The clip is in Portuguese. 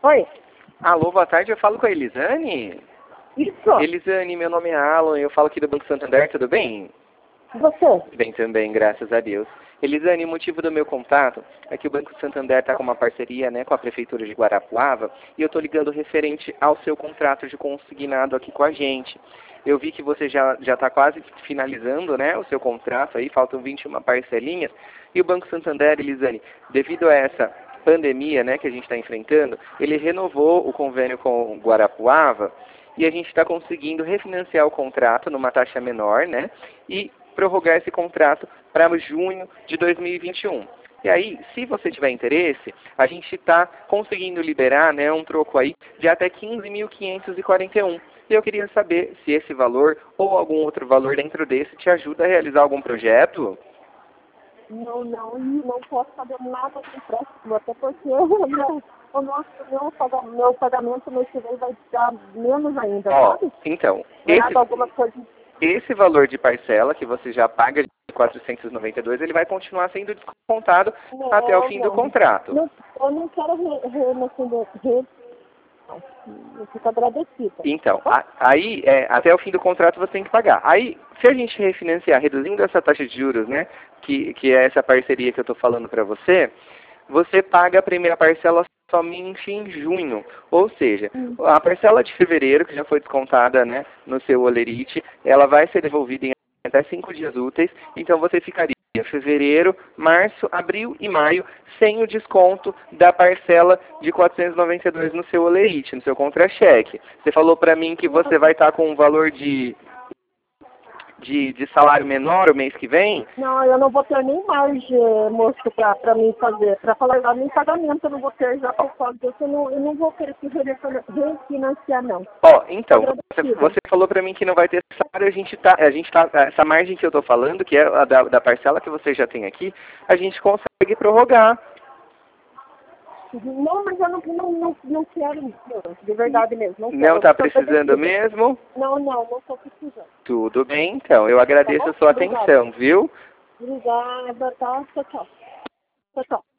Oi, Alô, boa tarde, eu falo com a Elisane. isso, Elisane, meu nome é Alan, eu falo aqui do Banco Santander, tudo bem? você. Bem também, graças a Deus. Elisane, o motivo do meu contato é que o Banco Santander está com uma parceria, né, com a Prefeitura de Guarapuava e eu estou ligando referente ao seu contrato de consignado aqui com a gente. Eu vi que você já está quase finalizando, né, o seu contrato aí, faltam 21 parcelinhas, e o Banco Santander, Elisane, devido a essa pandemia, né, que a gente está enfrentando, ele renovou o convênio com Guarapuava e a gente está conseguindo refinanciar o contrato numa taxa menor, né, e prorrogar esse contrato para junho de 2021. E aí, se você tiver interesse, a gente está conseguindo liberar, né, um troco aí de até 15.541. E eu queria saber se esse valor ou algum outro valor dentro desse te ajuda a realizar algum projeto. Não posso fazer nada com empréstimo, até porque meu pagamento mês que vem vai ficar menos ainda, Ó, sabe? então, Nada, alguma coisa. esse valor de parcela que você já paga de 492, ele vai continuar sendo descontado até o fim do contrato. Não, eu não quero eu fico agradecida. Então, aí, até o fim do contrato você tem que pagar. Aí, se a gente refinanciar, reduzindo essa taxa de juros, né, que é essa parceria que eu estou falando para você, você paga a primeira parcela somente em junho. Ou seja, a parcela de fevereiro, que já foi descontada, né, no seu Olerite, ela vai ser devolvida em até 5 dias úteis, então você ficaria fevereiro, março, abril e maio sem o desconto da parcela de 492 no seu Olerite, no seu contra-cheque. Você falou para mim que você vai estar com um valor de salário menor o mês que vem. Não, eu não vou ter nem margem, moço, para mim fazer. Para falar lá, nem pagamento eu não vou ter já por causa disso. Eu não vou querer se refinanciar, não. Ó, então, Agradecida. você falou para mim que não vai ter salário, a gente tá, essa margem que eu estou falando, que é a da parcela que você já tem aqui, a gente consegue prorrogar. Não, mas eu não quero, de verdade mesmo. Não quero. Não está Eu tô precisando agradecida. mesmo? Não estou precisando. Tudo bem, então. Eu Tá agradeço bom? a sua Obrigada. atenção, viu? Obrigada, tá? Tchau, tchau. Tchau, tchau.